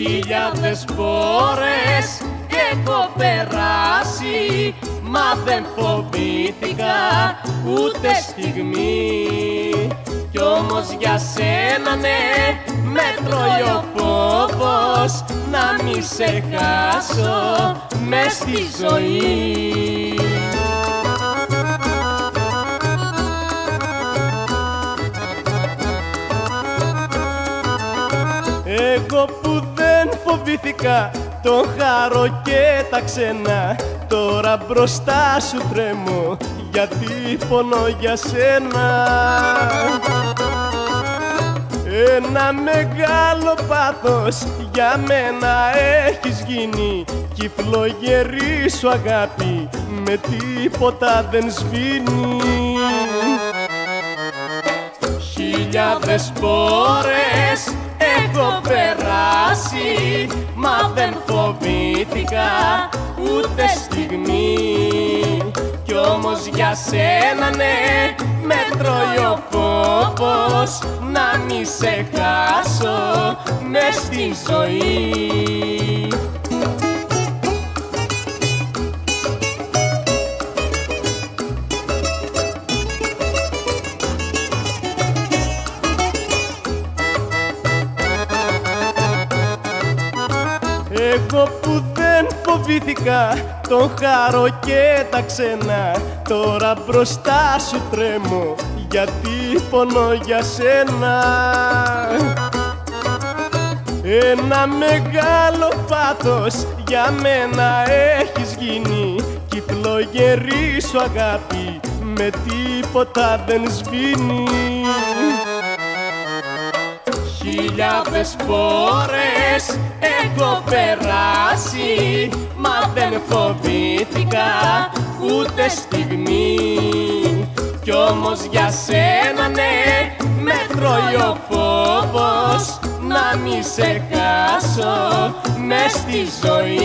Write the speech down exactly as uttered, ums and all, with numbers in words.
Χιλιάδες φορές έχω περάσει, μα δεν φοβήθηκα ούτε στιγμή. Κι όμως για σένα ναι, με τρώει ο φόβος να μη σε χάσω μες στη ζωή. Εγώ που δεν φοβήθηκα το χάρο και τα ξένα, τώρα μπροστά σου τρέμω γιατί πονώ για σένα. Ένα μεγάλο πάθος για μένα έχεις γίνει κι η φλογερή σου αγάπη με τίποτα δεν σβήνει. Χιλιάδες φορές έχω περάσει, μα δεν φοβήθηκα ούτε στιγμή. Κι όμως για σένα ναι, με τρώει ο φόβος να μη σε χάσω μες στη ζωή. Εγώ που δεν φοβήθηκα τον χάρο και τα ξένα, τώρα μπροστά σου τρέμω γιατί πονώ για σένα. Ένα μεγάλο πάθος για μένα έχεις γίνει κι η φλογερή σου αγάπη με τίποτα δεν σβήνει. Χιλιάδες φορές έχω περάσει, μα δεν φοβήθηκα ούτε στιγμή. Κι όμως για σένα ναι, με τρώει ο φόβος να μη σε χάσω μες στη ζωή.